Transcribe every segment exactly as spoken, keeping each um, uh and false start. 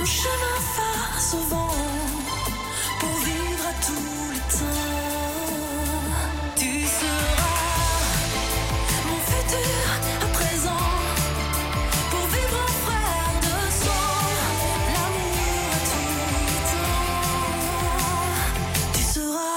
chemin face au vent pour vivre à tous les temps. Tu seras mon futur à présent pour vivre en frère de sang. L'amour à tous les temps. Tu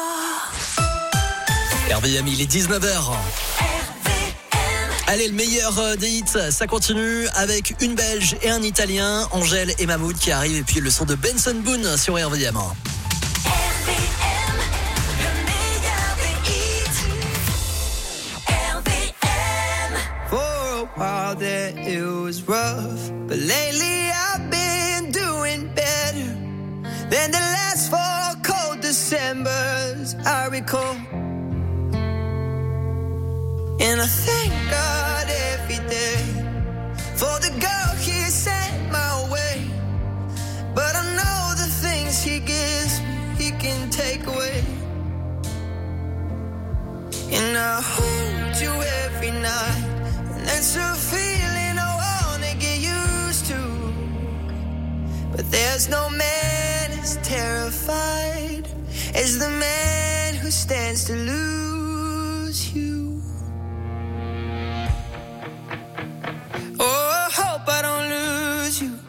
seras. R V M, il est dix-neuf heures. Allez, le meilleur des hits, ça continue avec une Belge et un Italien, Angèle et Mahmoud qui arrivent, et puis le son de Benson Boone sur R V M. R V M, le meilleur des hits. R V M. For a while there it was rough, but lately I've been doing better than the last four cold Decembers I recall. And I thank God every day for the girl He sent my way. But I know the things He gives me, He can take away. And I hold you every night, and that's a feeling I wanna get used to. But there's no man as terrified as the man who stands to lose you. Oh, I hope I don't lose you.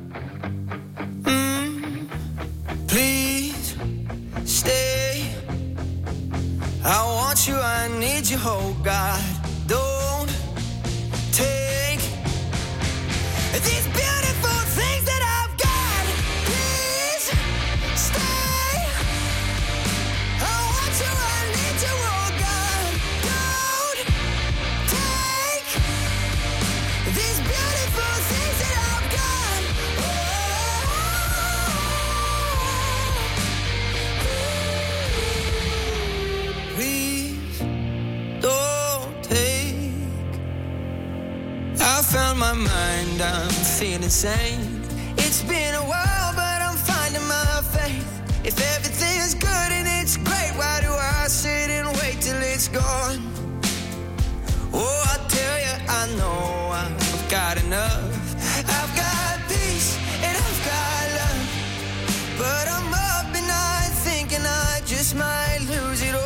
Mm. Please stay. I want you, I need you, oh God. Don't take these beautiful things that I've got. Please stay. I want you, I need you, oh God. Don't take these beautiful things that I've got. Oh, please don't take. I found my mind, I'm feeling sane. It's been a while, but I'm finding my faith. If everything's good and it's great, why do I sit and wait till it's gone? Oh, I tell you, I know I've got enough. I've got peace and I've got love. But I'm up and night thinking I just might lose it all.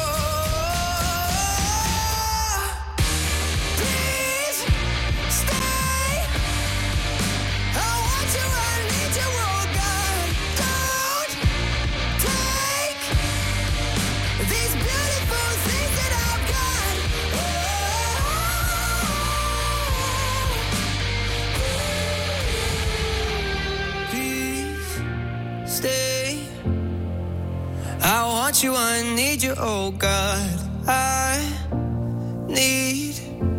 Please stay. I want you, I need you, oh God. Don't take these beautiful things that I've got. Please stay. I want you, I need you, oh God. I need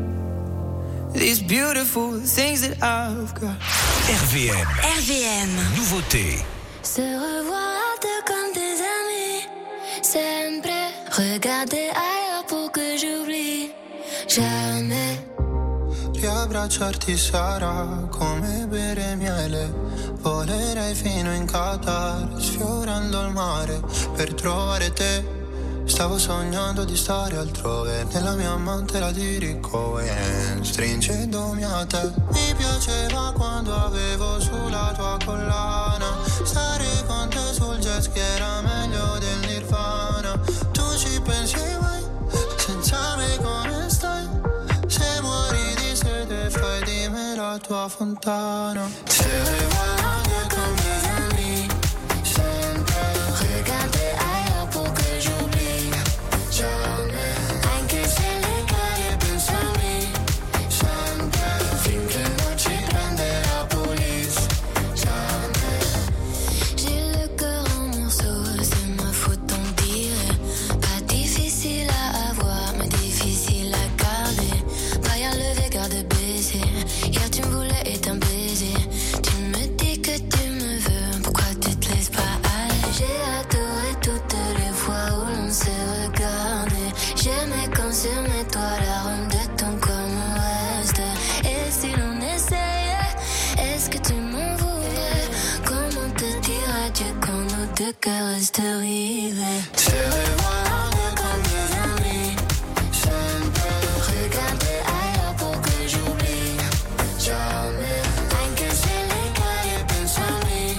these beautiful things that I've got. R V M, R V M. nouveauté. Se revoir deux comme des amis. Sempre regarder ailleurs pour que j'oublie. Jamais. Riabbracciarti sarà come bere miele. Volerei fino in Qatar, sfiorando il mare per trovare te. Stavo sognando di stare altrove, nella mia mantera di Ricohen, stringendomi a te. Mi piaceva quando avevo sulla tua collana, stare con te sul jet ski era meglio del Nirvana. Tu ci pensi mai, senza me come stai? Se muori di sete fai di me la tua fontana. Se regarder comme des amis, sempre regarder ailleurs pour que j'oublie. Jamais, anche se le caie pensami, sempre finché non ci prende la police. Jamais. J'ai le cœur en morceaux, c'est ma faute d'en dire. Pas difficile à avoir, mais difficile à garder. Derrière le regard de baiser, hier tu me voulais et un baiser. Tu me dis que tu me veux, pourquoi tu te laisses pas aller? J'ai adoré toutes les fois où l'on s'est regardé. J'aimais quand sur mes toits l'arôme de ton corps me reste. Et si l'on essayait, est-ce que tu m'en voudrais? Comment te dire adieu quand nos deux cœurs restent rivés? Se regarder comme des amis, sempre Regarder ailleurs pour que j'oublie. jamais, anche se le caie pensami,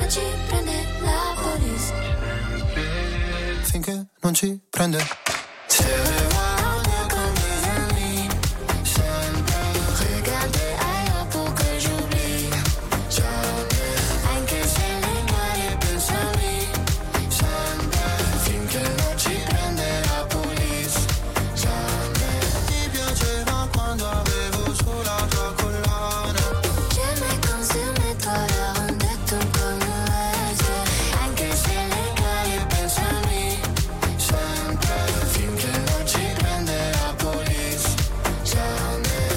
ci prende la police. Finché non ci prende. Se vado con des amis, sempre Regarder ailleurs pour que j'oublie. jamais. Anche se le mare Pensami sempre finché non ci prende la police. Jamais. Ti piaceva quando avevo sulla tua collana. j'aimais quand sur mes toits la rondette comme l'ouest. Anche se le mare Pensami sempre finché non ci prende la police. Jamais.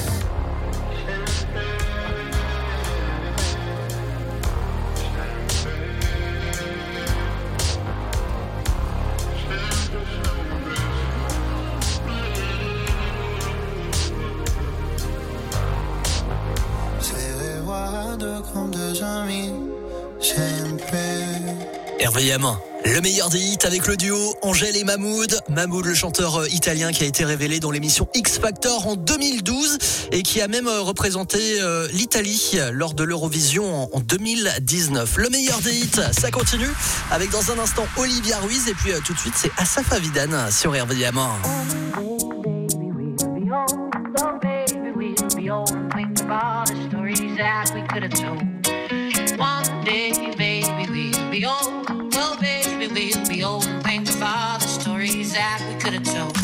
Se vado con des amis, sempre. R V M, le meilleur des hits avec le duo Angèle et Mahmoud. Mahmoud, le chanteur euh, italien qui a été révélé dans l'émission X Factor en deux mille douze et qui a même euh, représenté euh, l'Italie lors de l'Eurovision en, en deux mille dix-neuf. Le meilleur des hits, ça continue avec dans un instant Olivia Ruiz et puis euh, tout de suite c'est Asaf Avidan sur R V M. Oh, baby, we'll be old and think of all the stories that we could have told. One day, baby, we'll be old. Oh, baby, we'll be old and think of all the stories that we could have told.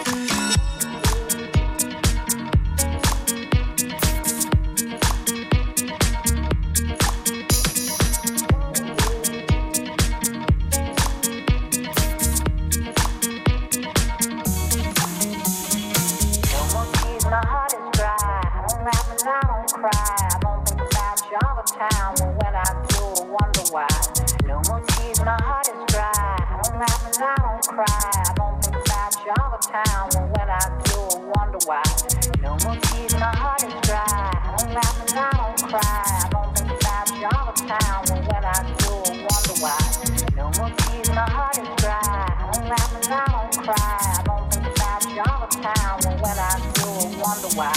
Town, but when I do, I wonder why. No more tears, my heart is dry. I don't laugh and I don't cry. I don't think about you all the time, but when I do, I wonder why. No more tears, my heart is dry. I don't laugh and I don't cry. I don't think about you all the time, but when I do, I wonder why. No more tears, my heart is dry. I don't laugh and I don't cry. I don't think about you all the time, but when I do, I wonder why.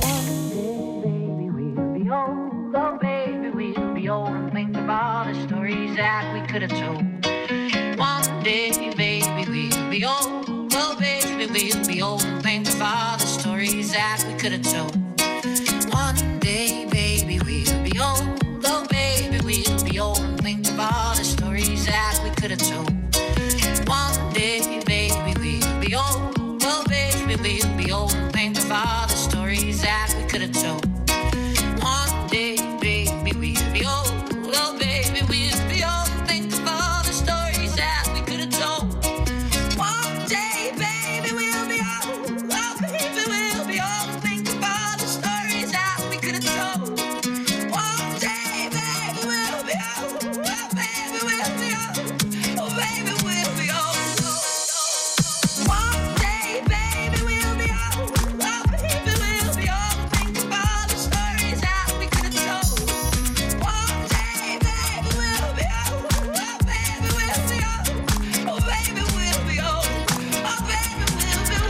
Baby, we'll be old. Oh, baby, we'll be old and think of all the stories that we could have told. One day, baby, we'll be old. Oh, baby, we'll be old and think of all the stories that we could have told. One day, baby, we'll be old. Oh, baby, we'll be old and think of all the stories that we could have told. One day, baby, we'll be old. Oh, baby, we'll be old and think of all the stories that we could have told. One day, baby, we'll be old. Oh, baby, we'll be old. Think of all the stories that we could have told. One day, baby, we'll be old. Oh, baby, we'll be old. Think of all the stories that we could have told. One day, baby, we'll be old. Oh, baby, we'll be old. Oh, baby, we'll be old. One day, baby, we'll be old. Oh, baby, we'll be old. Think of all the stories that we could have told. One day, baby, we'll be old. Oh, baby, we'll be old. Oh, baby, we'll be old. Oh, baby, we'll be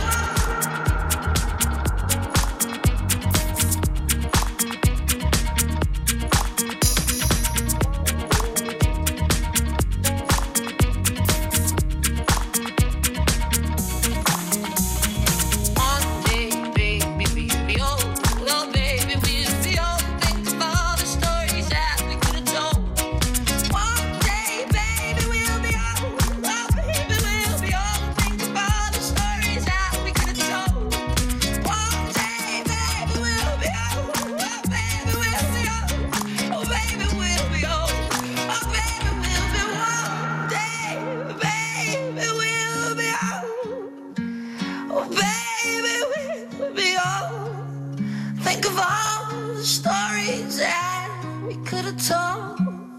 One day, baby, we'll be old. Oh, baby, we'll be old. Think of all the stories that we could have told. One day, baby, we'll be old. Oh, baby, we'll be old. Think of all the stories that we could have told. One day, baby, we'll be old. Oh, baby, we'll be old. Oh, baby, we'll be old. Oh, baby, we'll be one day, baby, we'll be old. Oh, baby, we'll be old. Think of all the stories that we could have told.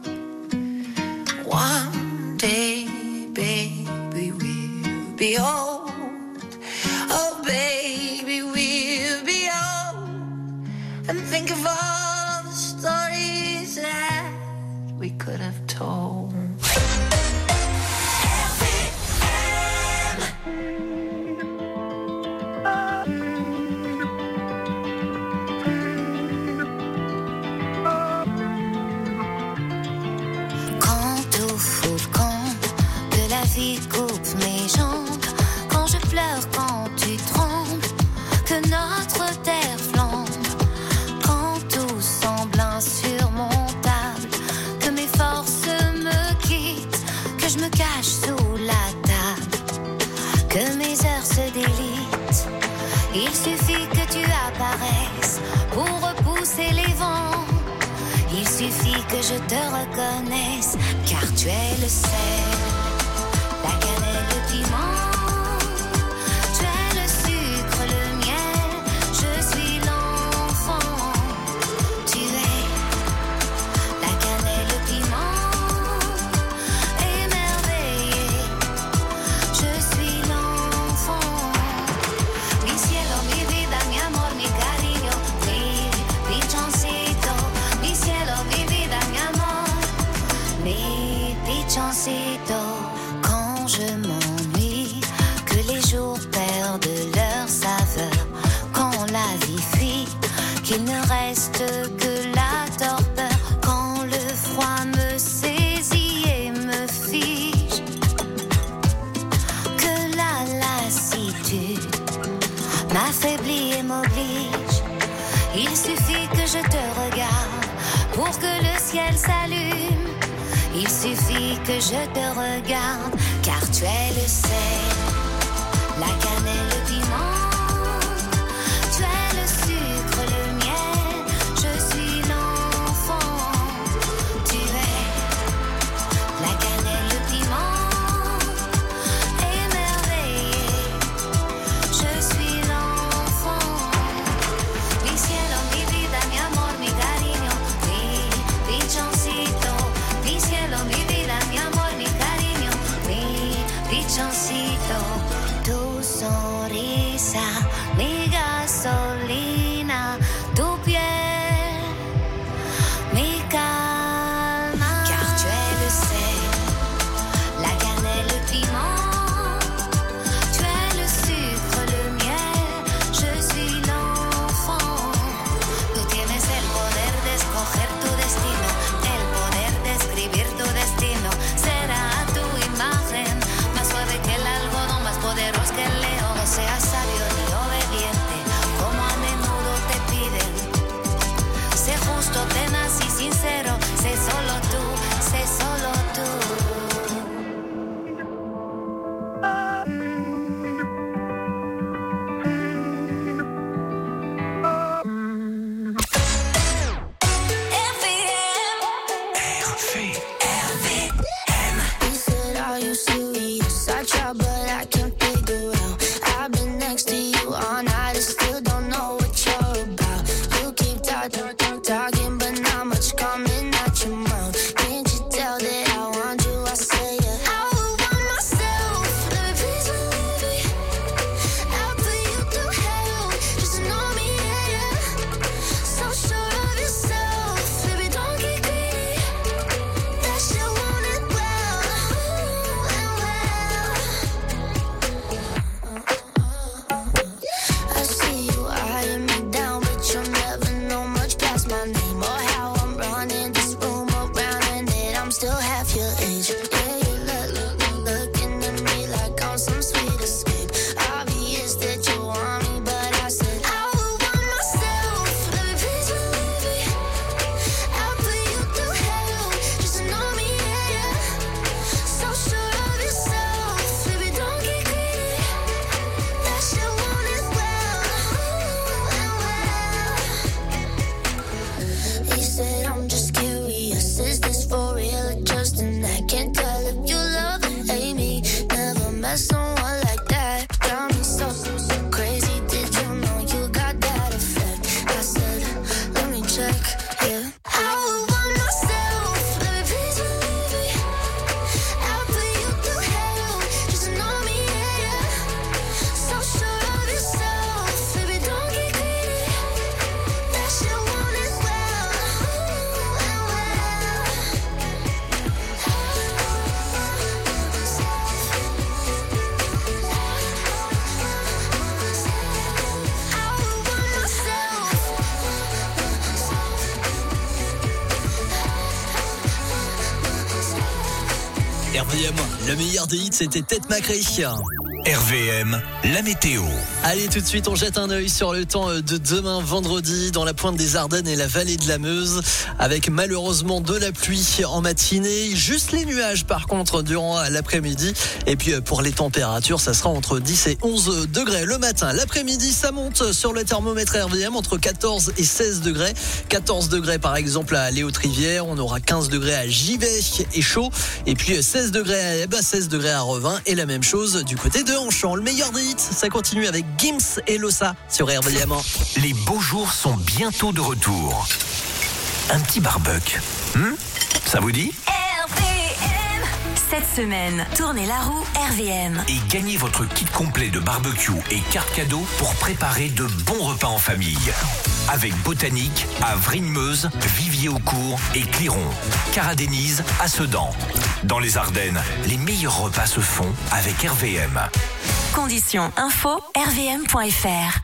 One day, baby, we'll be old. Oh, baby, we'll be old. And think of all the stories that we could have told. Quand fille coupe mes jambes, quand je pleure, quand tu trembles, que notre terre flambe, quand tout semble insurmontable, que mes forces me quittent, que je me cache sous la table, que mes heures se délitent. Il suffit que tu apparaisses pour repousser les vents. Il suffit que je te reconnaisse, car tu es le sel, la cannelle, le piment. Tu es le sucre, le miel, je suis l'enfant. Tu es la cannelle, le piment, émerveillé. Je suis l'enfant. Mi cielo, mi vida, mi amor, mi cariño, mi pichoncito. Mi cielo, mi vida, mi amor, mi pichoncito. Quand je m'ennuie, que les jours perdent leur saveur, quand la vie fuit, qu'il ne reste que la torpeur, quand le froid me saisit et me fige, que la lassitude m'affaiblit et m'oblige. Il suffit que je te regarde pour que le ciel s'allume. Il suffit que je te regarde, car tu es le sel, la cannelle, le piment. Tu es le sucre, le miel, je suis l'enfant. Tu es la cannelle, le piment, émerveillé. Je suis l'enfant. Mi cielo, mi vida, mi amor, mi cariño, mi pichoncito. Mi cielo, mi vida, mi amor, mi cariño, mi pichoncito. Tu sonrisa, mi gasolina, tu piel, mi calma. Car tu es le sel, la cannelle, le piment. Tu es le sucre, le miel, je suis l'enfant. Tú tienes el poder de escoger tu destino, el poder de escribir tu destino. Será tu imagen, más suave que el algodón, más poderoso que el león. No seas sabio ni obediente, como a menudo te piden. Sé justo, tenaz y sincero, sé solo tú, sé solo tú. He said, are you serious? I try, but I can't figure out. I've been next to you all night and still don't know what you're about. You keep talking, talking, but not much coming out your mouth. Can't you tell that I want you? I say yeah. I would want myself, let me please believe me. I'll put you through hell, just to know me, yeah, yeah. So sure of yourself, baby, don't get greedy. That shit want it well, and well. I see you eyeing me down, but you'll never know much past my name or how I'm running this room around, and that I'm still half your age. Yeah, you look, look, look, looking at me like I'm some sweet escape. Obvious that you want me, but I said I would want myself. Let me please believe me. I'll put you through hell, just to know me, yeah, yeah. So sure of yourself, baby, don't get greedy. That shit want it well, and well. He said, I'm just curious, is this for real or just an act? Can't tell R V M, le meilleur des hits, c'était Tête Macré. R V M, la météo. Allez, tout de suite, on jette un œil sur le temps de demain vendredi dans la pointe des Ardennes et la vallée de la Meuse, avec malheureusement de la pluie en matinée, juste les nuages par contre durant l'après-midi. Et puis pour les températures, ça sera entre dix et onze degrés le matin. L'après-midi, ça monte sur le thermomètre R V M entre quatorze et seize degrés. quatorze degrés par exemple à Léautrivière, on aura quinze degrés à Givet et chaud. Et puis seize degrés à Ebbe, seize degrés à Revin et la même chose du côté de Hanchant. Le meilleur des hits, ça continue avec Gims et Lossa sur R V M. Les beaux jours sont bientôt de retour. Un petit barbecue. Hmm, ça vous dit? R V M. Cette semaine, tournez la roue R V M. Et gagnez votre kit complet de barbecue et carte cadeau pour préparer de bons repas en famille. Avec Botanique à Vrigne-Meuse, Vivier-au-Court et Cliron. Cara-Denise à Sedan. Dans les Ardennes, les meilleurs repas se font avec R V M. Conditions info r v m point f r.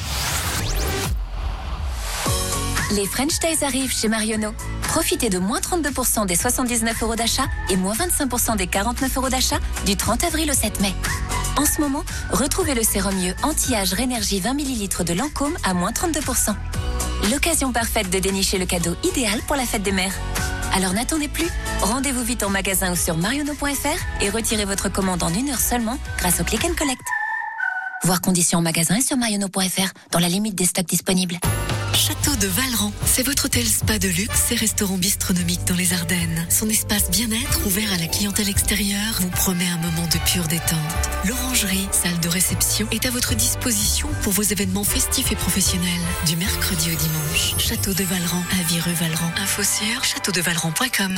Les French Days arrivent chez Marionneau. Profitez de moins trente-deux pour cent des soixante-dix-neuf euros d'achat et moins vingt-cinq pour cent des quarante-neuf euros d'achat du trente avril au sept mai. En ce moment, retrouvez le sérum mieux anti-âge Rénergie vingt millilitres de Lancôme à moins trente-deux pour cent. L'occasion parfaite de dénicher le cadeau idéal pour la fête des mères. Alors n'attendez plus, rendez-vous vite en magasin ou sur marionneau point f r et retirez votre commande en une heure seulement grâce au Click and Collect. Voir conditions en magasin et sur marionneau point f r dans la limite des stocks disponibles. Château de Valran, c'est votre hôtel spa de luxe et restaurant bistronomique dans les Ardennes. Son espace bien-être ouvert à la clientèle extérieure vous promet un moment de pure détente. L'orangerie, salle de réception, est à votre disposition pour vos événements festifs et professionnels. Du mercredi au dimanche, Château de Valran à Vireux-Valran. Info sur château de valran point com.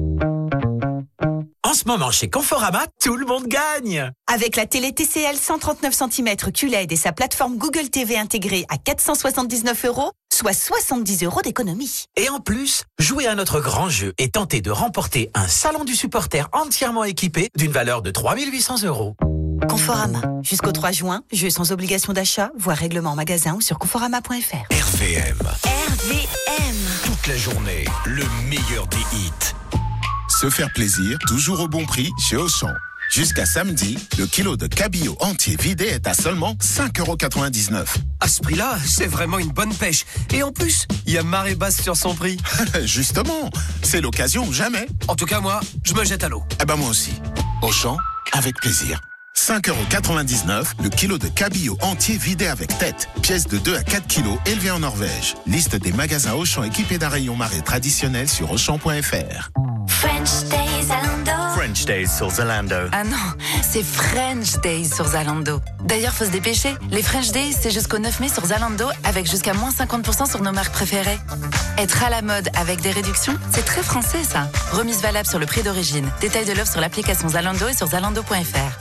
En ce moment, chez Conforama, tout le monde gagne. Avec la télé T C L cent trente-neuf centimètres Q L E D et sa plateforme Google T V intégrée à quatre cent soixante-dix-neuf euros, soit soixante-dix euros d'économie. Et en plus, jouez à notre grand jeu et tentez de remporter un salon du supporter entièrement équipé d'une valeur de trois mille huit cents euros. Conforama. Jusqu'au trois juin, jeu sans obligation d'achat, voire règlement en magasin ou sur conforama point f r. R V M. R V M. Toute la journée, le meilleur des hits. Se faire plaisir, toujours au bon prix chez Auchan. Jusqu'à samedi, le kilo de cabillaud entier vidé est à seulement cinq euros quatre-vingt-dix-neuf. À ce prix-là, c'est vraiment une bonne pêche. Et en plus, il y a marée basse sur son prix. Justement, c'est l'occasion ou jamais. En tout cas, moi, je me jette à l'eau. Eh ben moi aussi. Auchan, avec plaisir. cinq euros quatre-vingt-dix-neuf, le kilo de cabillaud entier vidé avec tête. Pièce de deux à quatre kilos élevée en Norvège. Liste des magasins Auchan équipés d'un rayon marée traditionnel sur auchan point f r. French Days Zalando. French Days sur Zalando. Ah non, c'est French Days sur Zalando. D'ailleurs, faut se dépêcher. Les French Days, c'est jusqu'au neuf mai sur Zalando avec jusqu'à moins cinquante pour cent sur nos marques préférées. Être à la mode avec des réductions, c'est très français ça. Remise valable sur le prix d'origine. Détail de l'offre sur l'application Zalando et sur zalando point f r.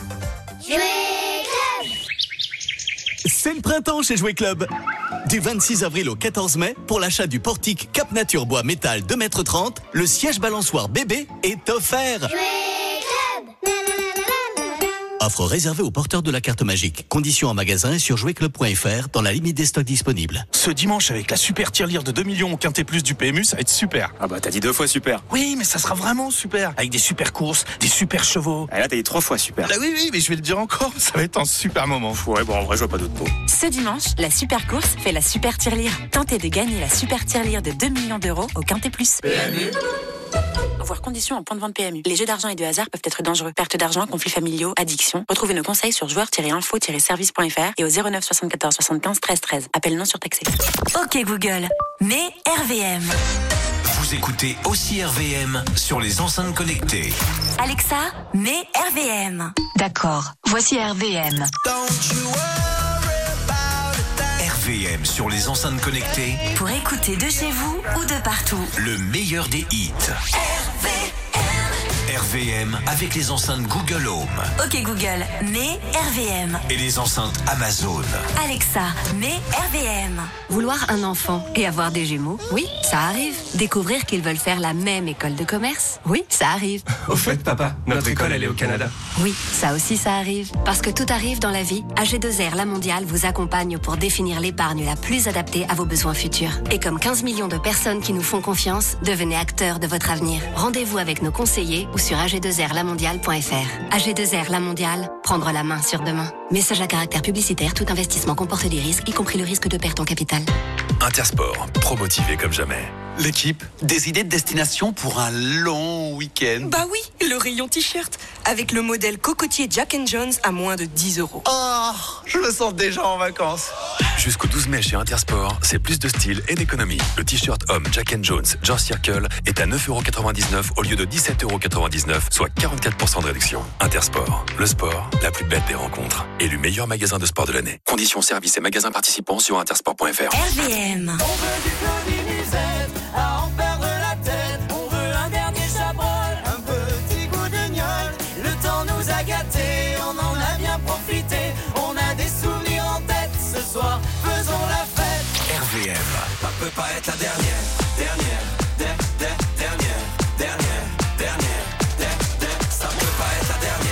C'est le printemps chez Jouet Club. Du vingt-six avril au quatorze mai, pour l'achat du portique Cap Nature Bois Métal deux mètres trente, le siège balançoire bébé est offert. Offre réservée aux porteurs de la carte magique. Conditions en magasin et sur jouet club point f r dans la limite des stocks disponibles. Ce dimanche, avec la super tirelire de deux millions au Quintet Plus du P M U, ça va être super. Ah bah t'as dit deux fois super. Oui, mais ça sera vraiment super. Avec des super courses, des super chevaux. Ah là t'as dit trois fois super. Ah oui, oui, mais je vais le dire encore, ça va être un super moment. Ouais, bon en vrai je vois pas d'autres mots. Ce dimanche, la super course fait la super tirelire. Tentez de gagner la super tirelire de deux millions d'euros au Quintet Plus. P M U. Voir conditions en point de vente P M U. Les jeux d'argent et de hasard peuvent être dangereux. Perte d'argent, conflits familiaux, addiction. Retrouvez nos conseils sur joueurs tiret info tiret service point f r et au zéro neuf soixante-quatorze soixante-quinze treize treize. Appel non surtaxé. Ok Google, mets R V M. Vous écoutez aussi R V M sur les enceintes connectées. Alexa, mets R V M. D'accord, voici R V M. R V M sur les enceintes connectées. Pour écouter de chez vous ou de partout. Le meilleur des hits. R V M. R V M avec les enceintes Google Home. Ok Google, mets R V M. Et les enceintes Amazon. Alexa, mets R V M. Vouloir un enfant et avoir des jumeaux, oui, ça arrive. Découvrir qu'ils veulent faire la même école de commerce, oui, ça arrive. Au fait, papa, notre école, elle est au Canada. Oui, ça aussi, ça arrive. Parce que tout arrive dans la vie, A G deux R La Mondiale vous accompagne pour définir l'épargne la plus adaptée à vos besoins futurs. Et comme quinze millions de personnes qui nous font confiance, devenez acteurs de votre avenir. Rendez-vous avec nos conseillers ou sur a g deux r la mondiale point f r. A G deux R La Mondiale, prendre la main sur demain. Message à caractère publicitaire, tout investissement comporte des risques, y compris le risque de perte en capital. Intersport, pro-motivé comme jamais. L'équipe, des idées de destination pour un long week-end. Bah oui, le rayon t-shirt, avec le modèle cocotier Jack and Jones à moins de dix euros. Oh, je me sens déjà en vacances. Jusqu'au douze mai chez Intersport, c'est plus de style et d'économie. Le t-shirt homme Jack and Jones George Circle est à neuf euros quatre-vingt-dix-neuf au lieu de dix-sept euros quatre-vingt-dix-neuf, soit quarante-quatre pour cent de réduction. Intersport, le sport, la plus belle des rencontres. Élu meilleur magasin de sport de l'année. Conditions, services et magasins participants sur intersport point f r. R V M. On veut du Claudie Musette, à en perdre la tête. On veut un dernier chabrol, un petit goût de gnôle. Le temps nous a gâtés, on en a bien profité. On a des souvenirs en tête, ce soir, faisons la fête. R V M. Ça peut pas être la dernière, dernière, der, der, dernière, dernière, dernière, der, der. Ça peut pas être la dernière.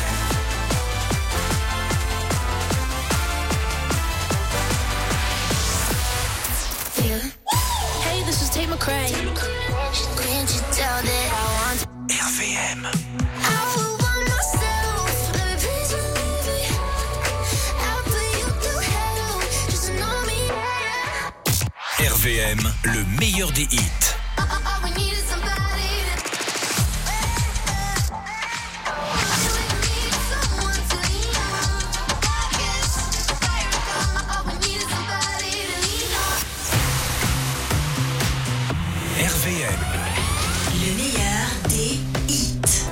Hey, this is Tate McRae. Can't you tell that I want R V M. I will want myself. Let me please believe me. I'll put you through hell. Just to know me. R V M, le meilleur des hits. All we need is somebody to. Someone to lean on. All we need is somebody to lean on. R V M. Le meilleur des hits.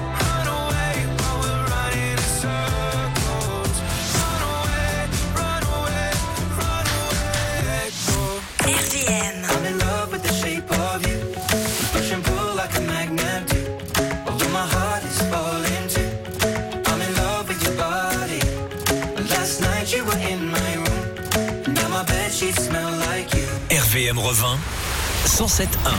R V M. I'm in love with the shape of you. Push and pull like a magnet do. Although my heart is falling too. I'm in love with your body. Last night you were in my room. Now my bedsheets smell like you. R V M revint cent sept un.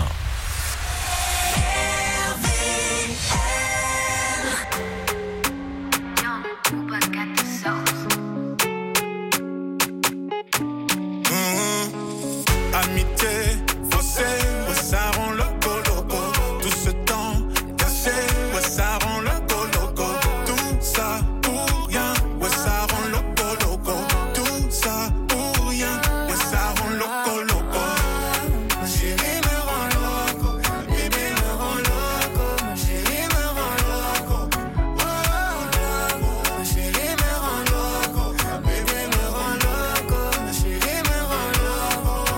Amitié, faussé, ouais, ça rend loco loco. Tout ce temps caché, ouais, ça rend loco loco. Tout ça pour rien, ouais, ça rend loco loco. Tout ça pour rien, ouais, ça rend loco loco. Ma chérie me rend loco, bébé me rend loco. Ma chérie me rend loco, oh loco. Ma chérie me rend loco, bébé me rend loco. Ma chérie me rend loco.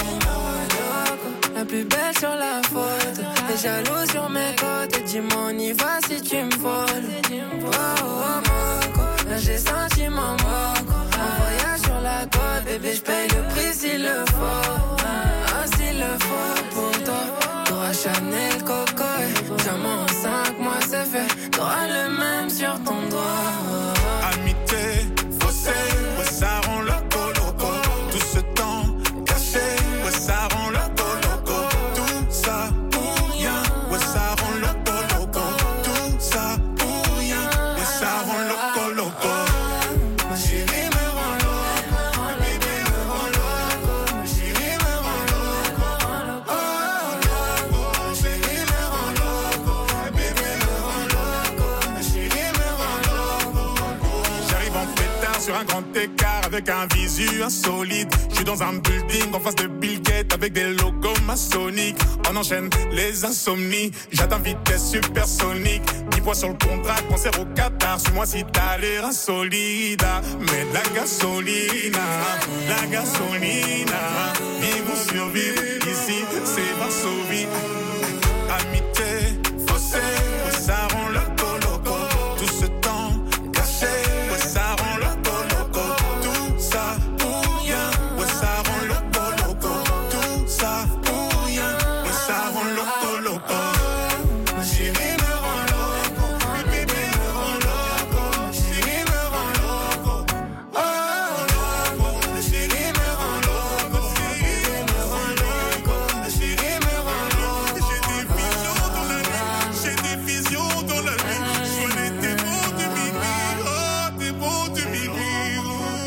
La plus belle sur la photo, les jaloux sur mes côtes. Dis-moi on y va si tu me voles. Oh oh moco, là j'ai senti mon moco. Un voyage sur la côte, bébé j'paye le prix s'il le faut. Ah s'il le faut pour toi, t'auras Chanel Coco. Diamant en cinq mois c'est fait, t'auras le même sur ton doigt. Amitié, faussé, ouais, ça rend loco loco. Tout ce temps caché, ouais, ça rend loco loco. Tout ça pour rien, ouais, ça rend loco loco. Tout ça pour rien, ouais, ça rend loco loco. Ma chérie me rend loco, bébé me rend loco. Ma chérie me rend loco, oh loco. Ma chérie me rend loco, bébé me rend loco. Ma chérie me rend loco. J'arrive en pétard sur un grand écart avec un visu insolite. Je suis dans un building en face de Bill Gates avec des logos maçonniques. On enchaîne les insomnies. J'atteins vitesse supersonique. dix points sur le contrat, concert au Qatar. Suis-moi si t'as l'air insolide. Mais de la gasolina, la gasolina. Vivre ou survivre, ici c'est Varsovie. Amitié, faussé, ouais, ça rend loco loco. Tout ce temps caché, ouais, ça rend loco loco. Tout ça pour rien, ouais, ça rend loco loco. Tout ça pour rien, ouais, ça rend loco loco. Ma chérie me rend loco, bébé me rend loco. Ma chérie me rend loco, oh loco. Ma chérie me rend loco, bébé me rend loco. Ma chérie me rend loco. J'ai des visions dans la nuit, j'ai des visions dans la nuit. Je connais tes mots de minuit, oh tes mots de minuit.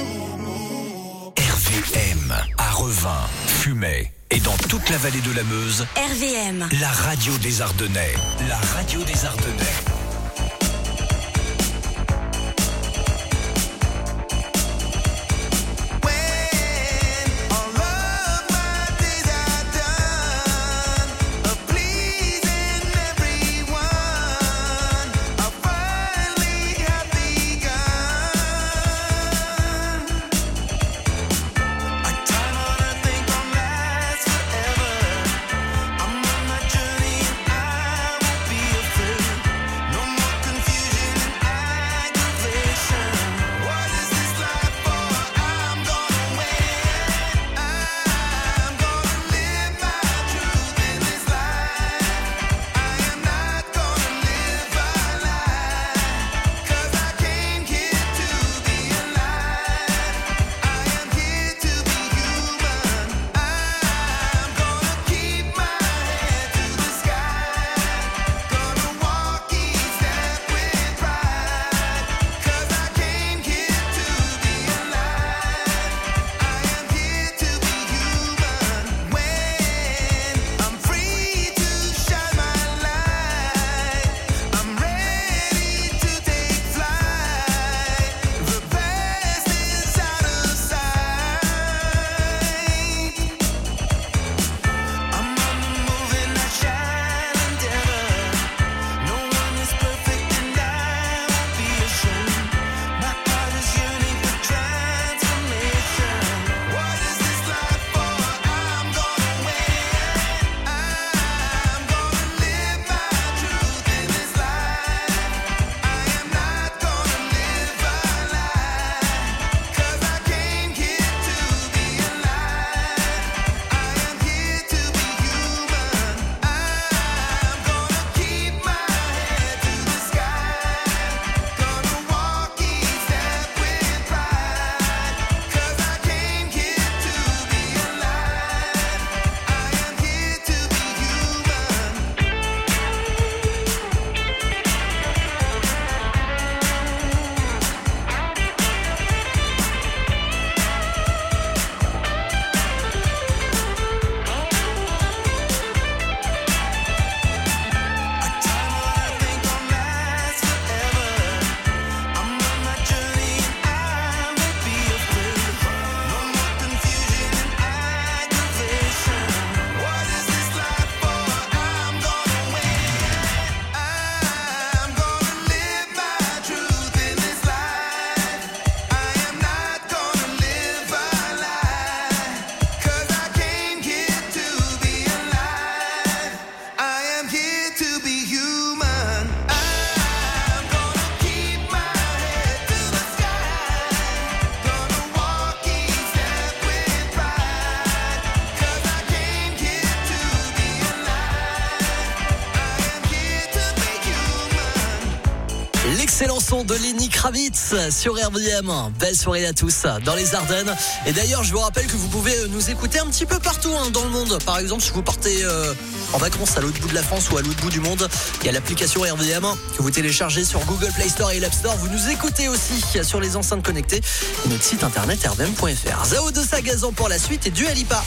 R V M à Revin, Fumay et dans toute la vallée de la Meuse. R V M. La radio des Ardennais. La radio des Ardennais. L'excellent son de Lenny Kravitz sur R V M. Belle soirée à tous dans les Ardennes. Et d'ailleurs, je vous rappelle que vous pouvez nous écouter un petit peu partout hein, dans le monde. Par exemple, si vous partez euh, en vacances à l'autre bout de la France ou à l'autre bout du monde, il y a l'application R V M que vous téléchargez sur Google Play Store et l'App Store. Vous nous écoutez aussi sur les enceintes connectées et notre site internet r v m point f r. Zao de Sagazan pour la suite et Dua Lipa.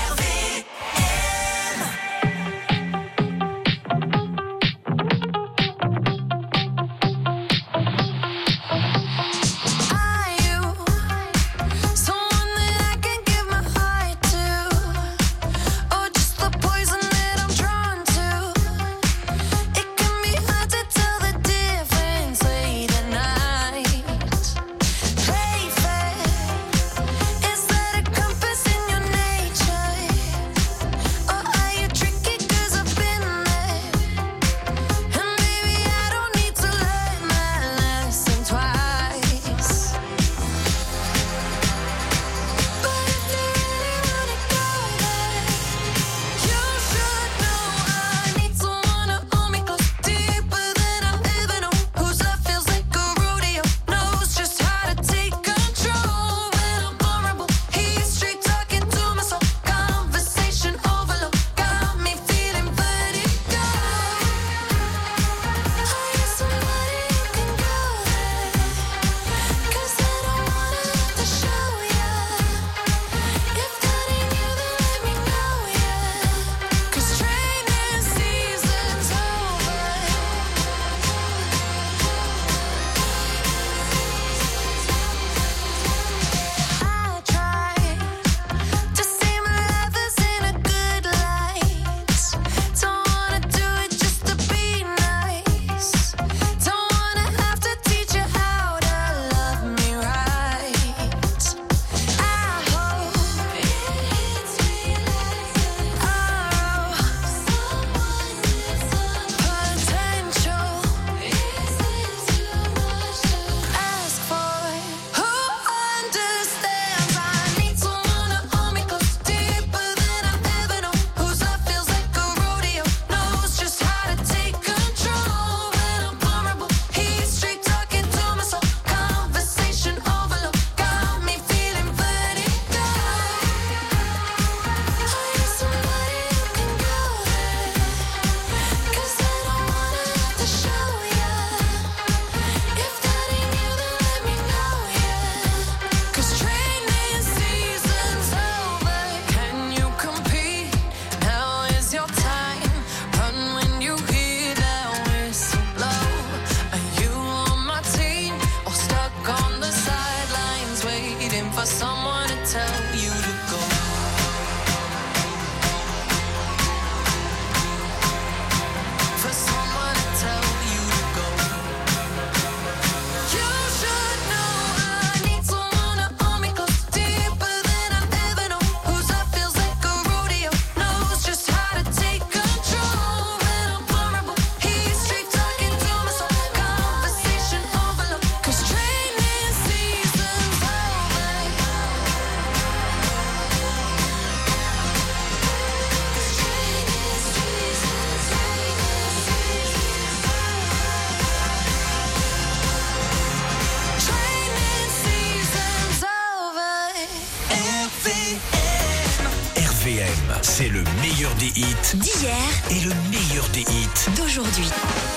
C'est le meilleur des hits d'hier et le meilleur des hits d'aujourd'hui.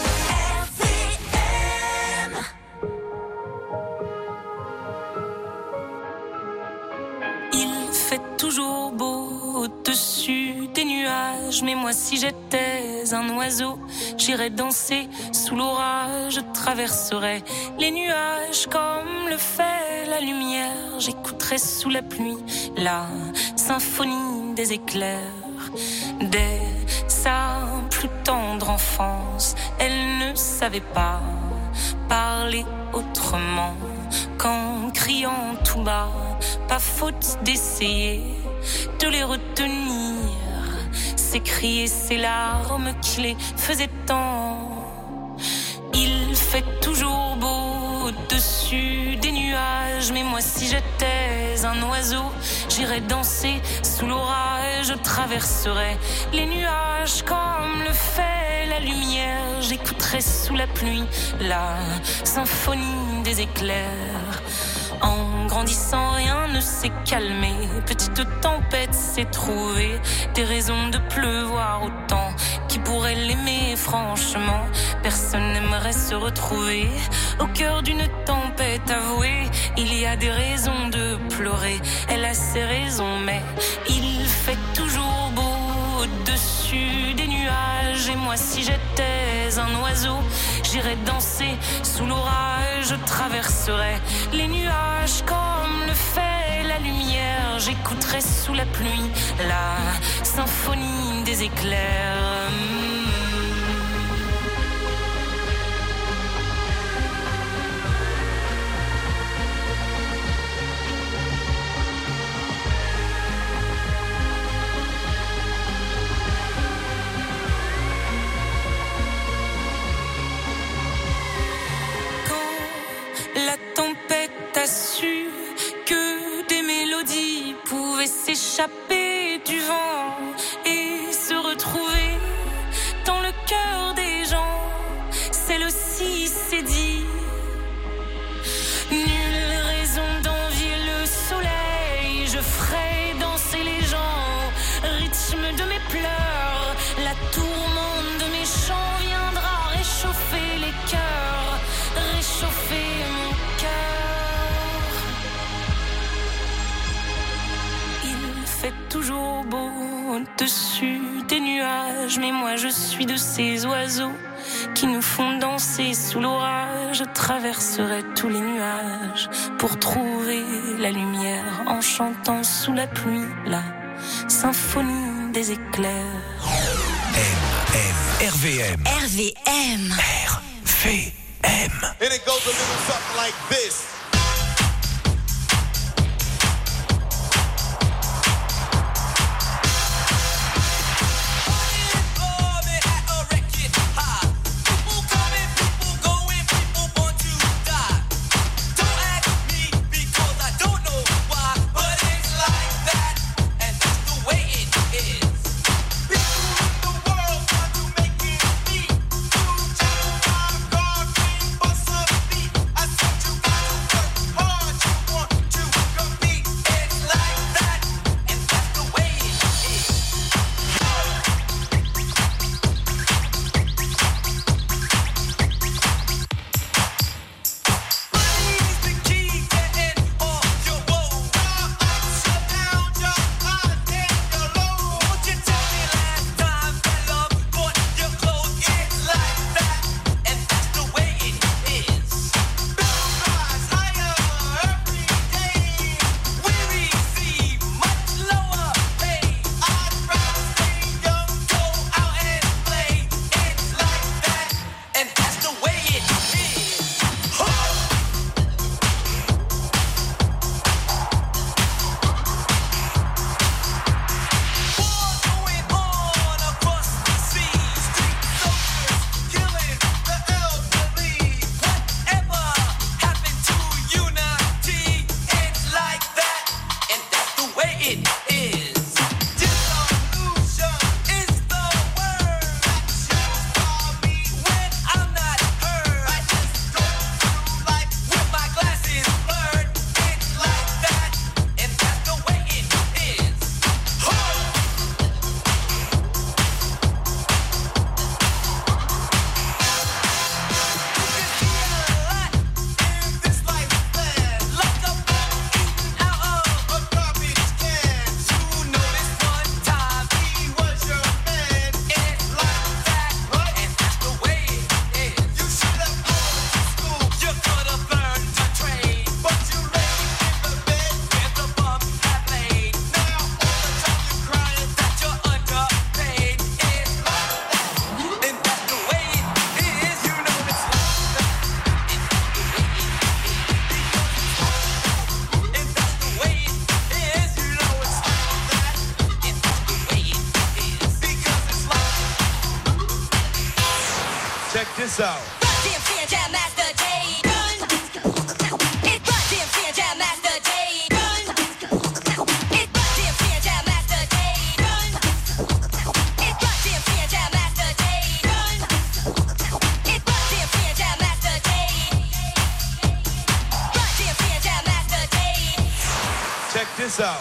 Il fait toujours beau au-dessus des nuages, mais moi si j'étais un oiseau, j'irais danser sous l'orage, je traverserais les nuages comme le fait la lumière, j'écouterais sous la pluie la symphonie des éclairs. Dès sa plus tendre enfance, elle ne savait pas parler autrement qu'en criant tout bas. Pas faute d'essayer de les retenir, ses cris et ses larmes qui les faisaient tant. Il fait toujours beau au-dessus des nuages, mais moi si j'étais un oiseau, J'irai danser sous l'orage, je traverserai les nuages comme le fait la lumière. J'écouterai sous la pluie la symphonie des éclairs. En grandissant, rien ne s'est calmé. Petite tempête s'est trouvée. Des raisons de pleuvoir autant. Qui pourrait l'aimer franchement? Personne n'aimerait se retrouver au cœur d'une tempête avouée. Il y a des raisons de pleurer. Elle a ses raisons, mais il fait toujours beau au-dessus des nuages. Et moi, si j'étais un oiseau, j'irais danser sous l'orage. Je traverserais les nuages comme le fait la lumière. J'écouterais sous la pluie la symphonie des éclairs. La tempête a su que des mélodies pouvaient s'échapper du vent et se retrouver dans le cœur des gens. C'est le si c'est dit. Nulle raison d'envier le soleil. Je ferai danser les gens au rythme de mes pleurs. La tourmente de mes chants viendra réchauffer les cœurs, réchauffer mon cœur. Il fait toujours beau au-dessus des nuages, mais moi je suis de ces oiseaux qui nous font danser sous l'orage. Je traverserai tous les nuages pour trouver la lumière en chantant sous la pluie la symphonie des éclairs. M, M, R V M. R V M. R V M. And it goes a little something like this. this out. this out.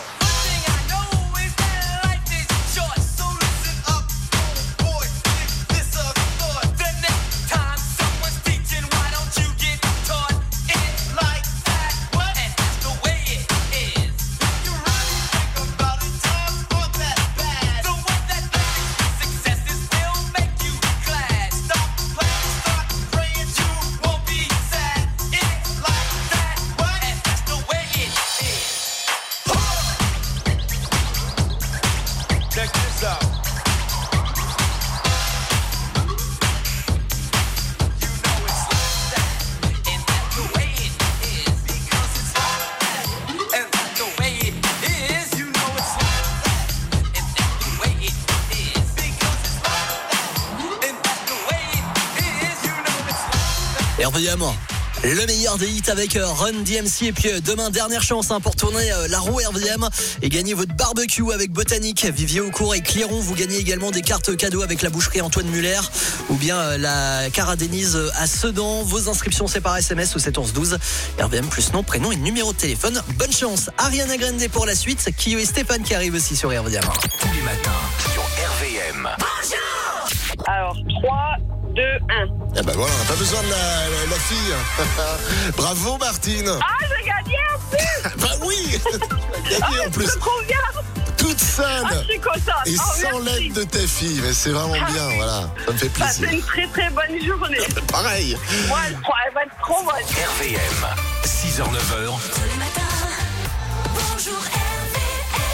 R V M, le meilleur des hits avec Run D M C. Et puis demain, dernière chance hein, pour tourner la roue R V M et gagner votre barbecue avec Botanique, Vivier Aucourt et Cléron. Vous gagnez également des cartes cadeaux avec la boucherie Antoine Muller ou bien la Cara Denise à Sedan. Vos inscriptions c'est par S M S au sept onze douze. R V M plus nom, prénom et numéro de téléphone. Bonne chance. Ariana Grande pour la suite. Kyo et Stéphane qui arrivent aussi sur R V M. Tous les matins sur R V M. Bonjour. Alors trois, deux, un. Eh ben voilà, on n'a pas besoin de la, la, la fille. Bravo Martine. Ah, j'ai gagné en plus. Bah oui, tu as gagné ah, en plus. C'est trop bien. Toute seule. Ah, je suis contente. Et oh, sans l'aide de ta fille. Mais c'est vraiment bien, voilà. Ça me fait bah, plaisir. c'est une très très bonne journée. Pareil. Moi, je crois elle va être trop bonne. R V M, six heures neuf heures. Tous les matins. Bonjour R V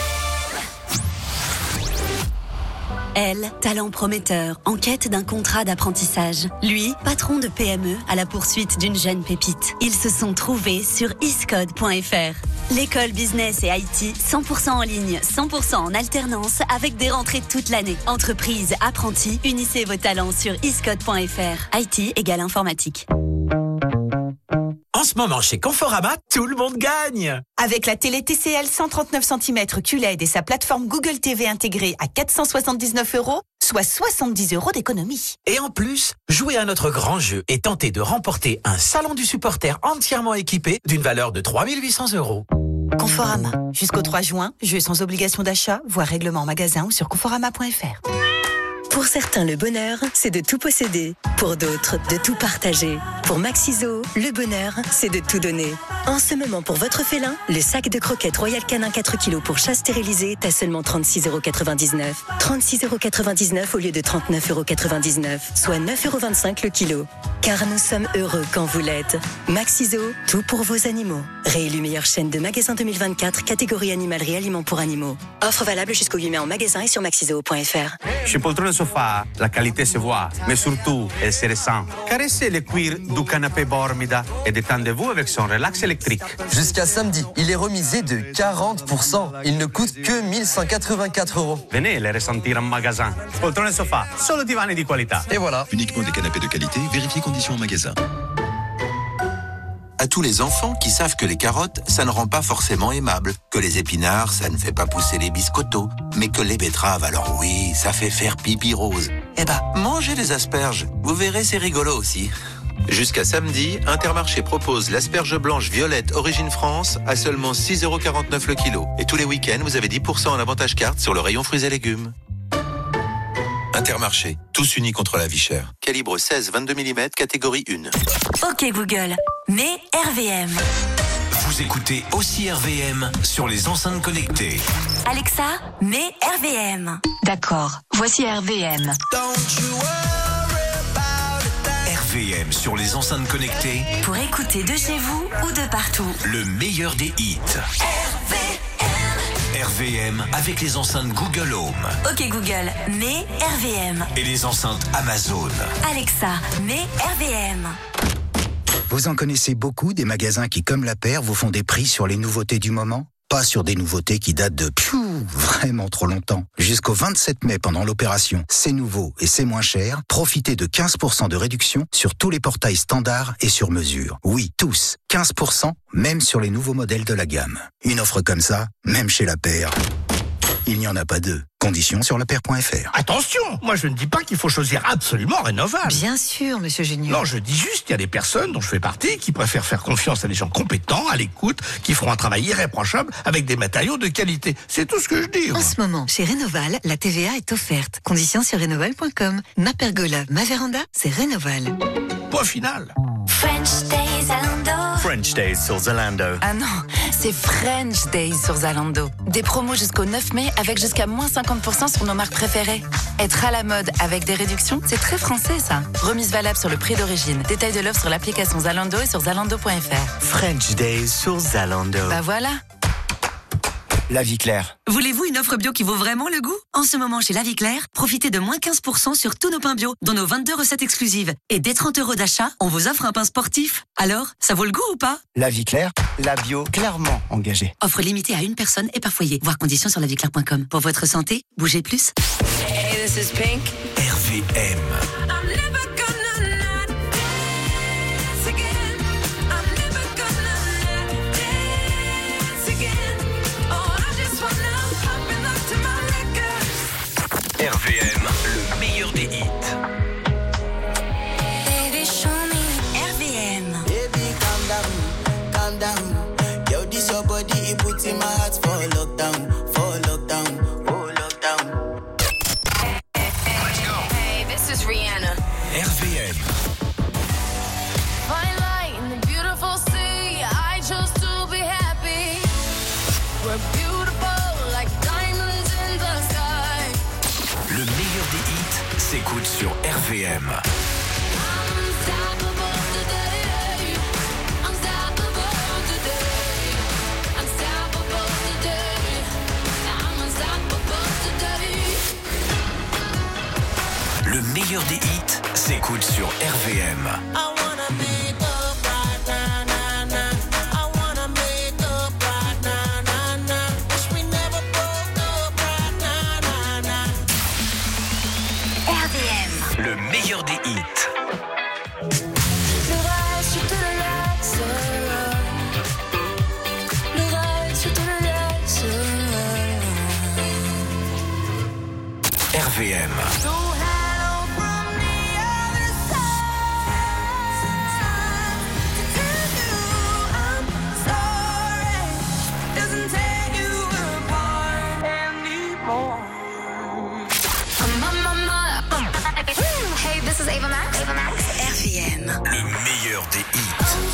Elle, talent prometteur, en quête d'un contrat d'apprentissage. Lui, patron de P M E à la poursuite d'une jeune pépite. Ils se sont trouvés sur iscode point f r. L'école business et I T, cent pour cent en ligne, cent pour cent en alternance, avec des rentrées toute l'année. Entreprise, apprentis, unissez vos talents sur iscode point f r. I T égale informatique. En ce moment, chez Conforama, tout le monde gagne. Avec la télé T C L cent trente-neuf centimètres Q L E D et sa plateforme Google T V intégrée à quatre cent soixante-dix-neuf euros, soit soixante-dix euros d'économie. Et en plus, jouez à notre grand jeu et tentez de remporter un salon du supporter entièrement équipé d'une valeur de trois mille huit cents euros. Conforama. Jusqu'au trois juin, jeu sans obligation d'achat, voire règlement en magasin ou sur conforama point f r. Pour certains, le bonheur, c'est de tout posséder. Pour d'autres, de tout partager. Pour Maxiso, le bonheur, c'est de tout donner. En ce moment, pour votre félin, le sac de croquettes Royal Canin quatre kilos pour chat stérilisé est à seulement trente-six euros quatre-vingt-dix-neuf. trente-six euros quatre-vingt-dix-neuf au lieu de trente-neuf euros quatre-vingt-dix-neuf, soit neuf euros vingt-cinq le kilo. Car nous sommes heureux quand vous l'êtes. Maxiso, tout pour vos animaux. Réélu meilleure chaîne de magasins deux mille vingt-quatre, catégorie animalerie aliments pour animaux. Offre valable jusqu'au huit mai en magasin et sur maxiso point f r. Chez Poltrone Sofa, la qualité se voit, mais surtout, elle se ressent. Caressez le cuir du canapé Bormida et détendez-vous avec son relax électrique. Jusqu'à samedi, il est remisé de quarante pour cent. Il ne coûte que mille cent quatre-vingt-quatre euros. Venez le ressentir en magasin. Poltrone Sofa, solo divani di qualità. Et voilà. Uniquement des canapés de qualité, vérifiez conditions en magasin. À tous les enfants qui savent que les carottes, ça ne rend pas forcément aimable, que les épinards, ça ne fait pas pousser les biscottos, mais que les betteraves, alors oui, ça fait faire pipi rose. Eh ben, mangez les asperges, vous verrez, c'est rigolo aussi. Jusqu'à samedi, Intermarché propose l'asperge blanche violette Origine France à seulement six euros quarante-neuf le kilo. Et tous les week-ends, vous avez dix pour cent en avantage carte sur le rayon fruits et légumes. Intermarché, tous unis contre la vie chère. Calibre seize vingt-deux millimètres, catégorie un. Ok Google, mets R V M. Vous écoutez aussi R V M sur les enceintes connectées. Alexa, mets R V M. D'accord, voici R V M. R V M sur les enceintes connectées. Pour écouter de chez vous ou de partout. Le meilleur des hits. R V M. R V M avec les enceintes Google Home. Ok Google, mets R V M. Et les enceintes Amazon. Alexa, mets R V M. Vous en connaissez beaucoup des magasins qui, comme la paire, vous font des prix sur les nouveautés du moment? Pas sur des nouveautés qui datent de piou, vraiment trop longtemps. Jusqu'au vingt-sept mai, pendant l'opération C'est nouveau et c'est moins cher, profitez de quinze pour cent de réduction sur tous les portails standards et sur mesure. Oui, tous. quinze pour cent, même sur les nouveaux modèles de la gamme. Une offre comme ça, même chez la paire. il n'y en a pas deux. Conditions sur la paire point f r. Attention, moi je ne dis pas qu'il faut choisir absolument Rénoval. Bien sûr, monsieur Junior. Non, je dis juste qu'il y a des personnes dont je fais partie qui préfèrent faire confiance à des gens compétents, à l'écoute, qui feront un travail irréprochable avec des matériaux de qualité. C'est tout ce que je dis. En moi. ce moment, chez Rénoval, la T V A est offerte. Conditions sur rénoval point com. Ma pergola, ma véranda, c'est Rénoval. Point final. French Days Zalando. French Days sur Zalando. Ah non, c'est French Days sur Zalando. Des promos jusqu'au neuf mai avec jusqu'à moins cinquante pour cent sur nos marques préférées. Être à la mode avec des réductions, c'est très français ça. Remise valable sur le prix d'origine. Détail de l'offre sur l'application Zalando et sur zalando point f r. French Days sur Zalando. Bah voilà. La Vie Claire. Voulez-vous une offre bio qui vaut vraiment le goût? En ce moment, chez La Vie Claire, profitez de moins quinze pour cent sur tous nos pains bio, dont nos vingt-deux recettes exclusives. Et dès trente euros d'achat, on vous offre un pain sportif. Alors, ça vaut le goût ou pas? La Vie Claire, la bio clairement engagée. Offre limitée à une personne et par foyer. Voir conditions sur la vie claire point com. Pour votre santé, bougez plus. Hey, this is Pink. R V M. R V M, le meilleur des hits. Baby, show me R V M. Baby, calm down, calm down. Yo, this your body, it puts in my heart for lockdown, for lockdown, for lockdown. Let's go. Hey, this is Rihanna. R V M. Fine light in the beautiful sea. I chose to be happy. We're beautiful like diamonds in the sky. Le meilleur des hits s'écoute sur R V M. Le meilleur des hits s'écoute sur R V M. Le meilleur des hits. Le rêve sur tout le lac, le rêve sur tout le lac. R V M. Hey, this is Ava Max. Ava Max. R V M. Le meilleur des hits.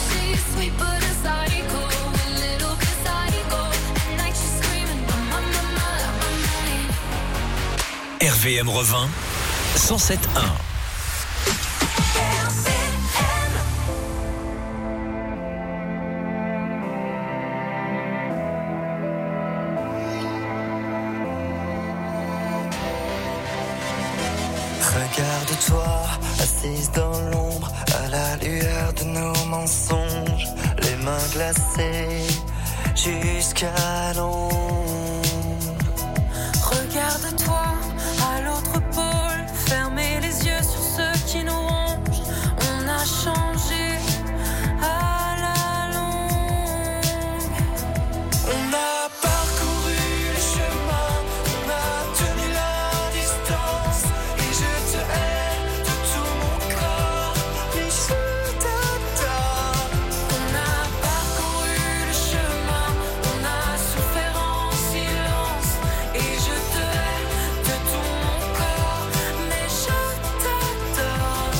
R V M revint cent sept un. Regarde-toi, assise dans l'ombre, à la lueur de nos mensonges, les mains glacées jusqu'à l'ombre. Regarde-toi à l'autre pôle, fermez les yeux sur ceux qui nous rongent. On a changé à la longue. On a parcouru le chemin, on a tenu la distance, et je te hais de tout mon corps, et je t'adore. On a parcouru le chemin, on a souffert en silence, et je te hais de tout mon corps, mais je t'adore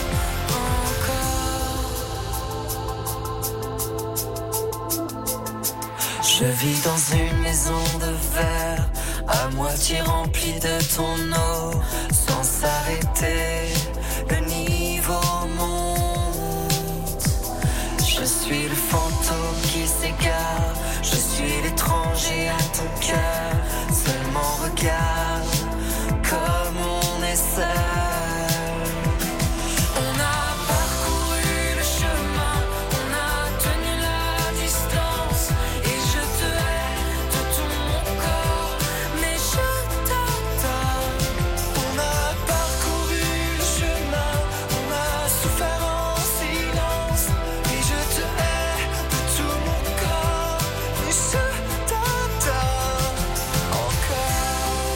encore. Je vis dans une maison de verre, à moitié remplie de ton eau, sans s'arrêter, le niveau monte. Je suis le fantôme qui s'égare, je suis l'étranger à ton cœur, seulement regarde comme on est seul. On a parcouru le chemin, on a tenu la distance, et je te hais de tout mon corps, mais je t'adore. On a parcouru le chemin, on a souffert en silence, et je te hais de tout mon corps, mais je t'adore encore.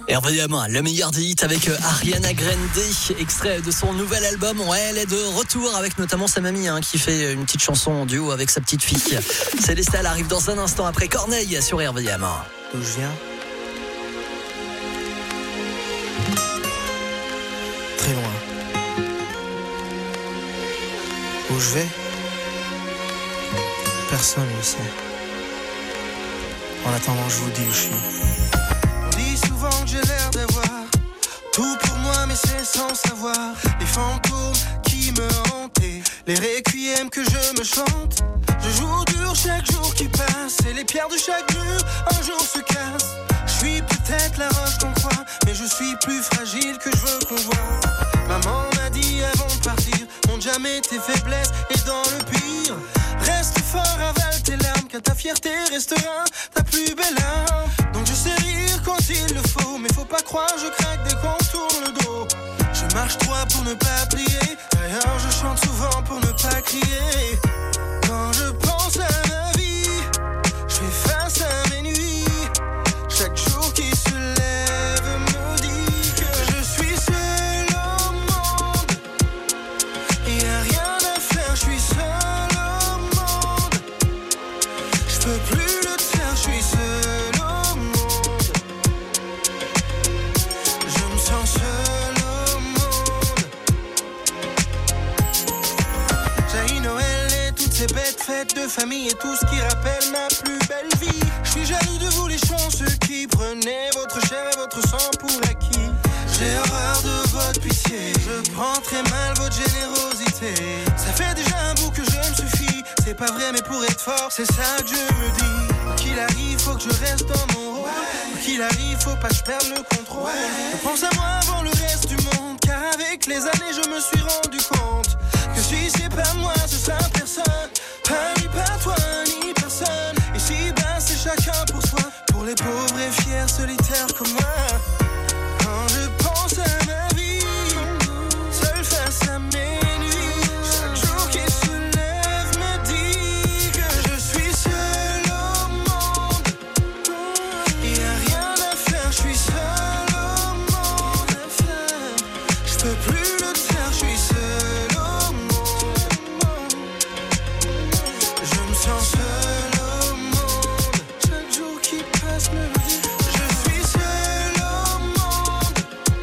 R V M, le meilleur des hits avec Ariana Grande, extrait de son nouvel album. Ouais, elle est de retour avec notamment sa mamie hein, qui fait une petite chanson en duo avec sa petite fille. Célestal arrive dans un instant après Corneille sur R V M. D'où je viens? Très loin. Où je vais? Personne ne le sait. En attendant, je vous dis où je suis. On dit souvent que j'ai l'air d'avoir tout pour moi, mais c'est sans savoir. Les fantômes qui me hantent et les requiems que je me chante. Je joue dur chaque jour qui passe et les pierres de chaque mur un jour se cassent. Je suis peut-être la roche qu'on croit, mais je suis plus fragile que je veux qu'on voit. Maman m'a dit avant de partir, montre jamais tes faiblesses et dans le pire, reste fort, avale tes larmes, car ta fierté restera ta plus belle âme. Donc je sais rire quand il le faut, mais faut pas croire, je craque dès qu'on tourne le dos. Je marche droit pour ne pas plier, d'ailleurs je chante souvent pour ne pas crier. Quand je pense à ma vie, je fais face à mes nuits. Chaque jour qui se lève me dit que je suis seul au monde. Y a rien à faire, je suis seul au monde. Je peux plus le faire, je suis seul au monde. Je me sens seul au monde. J'ai Noël et toutes ces bêtes fêtes de famille et tout ce qui rappelle ma plus belle vie. Je suis jaloux de vous les chanceux qui prenez votre chair et votre sang pour acquis. J'ai horreur de votre pitié, je prends très mal votre générosité. Ça fait déjà un bout que je me suffis, c'est pas vrai mais pour être fort, c'est ça que je me dis. Quoi qu'il arrive, faut que je reste dans mon rôle. Quoi qu'il arrive, faut pas que je perde le contrôle. Je pense à moi avant le reste du monde, car avec les années je me suis rendu compte que si c'est pas moi, ce sera personne. Pas ni pas toi, ni personne. Et si bas, c'est chacun pour soi. Pour les pauvres et fiers solitaires comme moi. Quand je pense à ma vie, seul face à mes nuits, chaque jour qui se lève me dit que je suis seul au monde. Y a rien à faire, je suis seul au monde. Je peux plus le faire, je suis seul au monde. Je me sens seul au monde. Chaque jour qui passe me dit je suis seul au monde.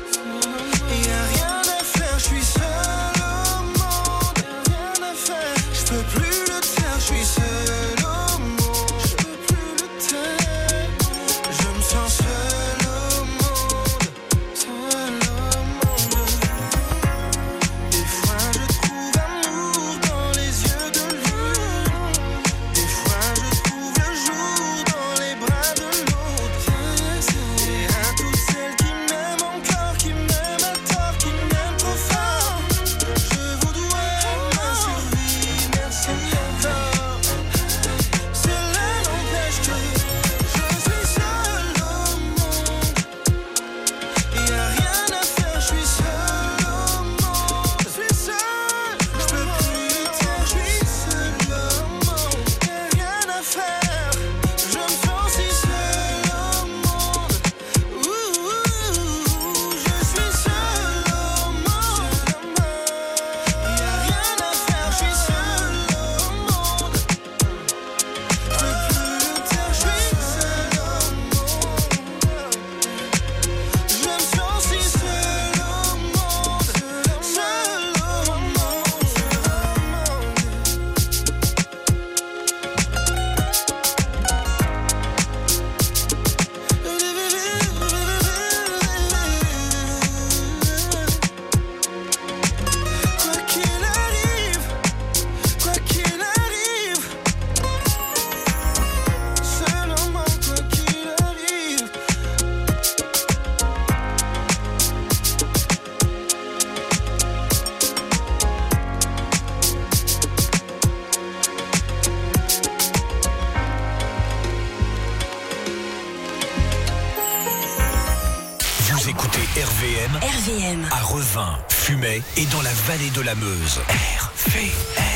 Y a rien à faire, je suis seul au monde. Y a rien à faire, je peux plus le faire, je suis seul au monde. Je peux plus le taire. Je me sens seul au monde. Seul au monde. Des fois je trouve amour dans les yeux de l'une. Des fois je trouve le jour dans les bras de l'autre. Et à toutes celles qui m'aiment encore, qui m'aiment à tort, qui m'aiment trop fort, je vous dois ma survie, merci encore. Cela n'empêche que je suis seul au monde. Y a rien à faire, je suis seul au monde. Je suis seul, je peux plus lutter, je suis seul au monde. Y a rien à faire, je me sens si seul au monde. Ouh, je suis seul au monde. Y a rien à faire, je suis seul au monde. Je peux plus lutter, je suis seul au monde. Je me sens si seul au monde, seul au monde, seul Quoi qu'il arrive, quoi qu'il arrive, seul au monde, quoi qu'il arrive. Vous écoutez R V M R V M. à Revin, Fumay et dans la vallée de la Meuse. R V M.